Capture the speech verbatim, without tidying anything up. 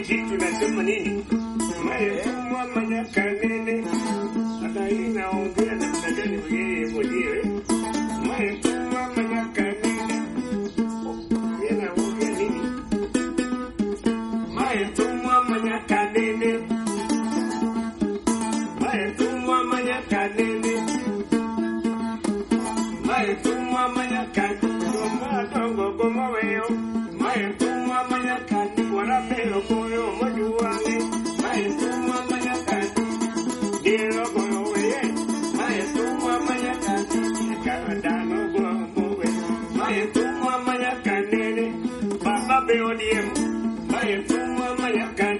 kitu nasema nini? Mayetumwa manyaka nene. Hata hii naongea na mnagani yeye mwenyewe. Mayetumwa manyaka nene. Yeye naongea nini? Mayetumwa manyaka nene. Mayetumwa manyaka nene. Mayetumwa manyaka nene. Tongo como veo. Mayetumwa manyaka nene. Wanapelo koyo majuwane. Mayetumwa manyaka nene. Dilo koyo weye. Mayetumwa manyaka nene. Karadano gomowe. Mayetumwa manyaka nene. Baba beodiem. Mayetumwa manyaka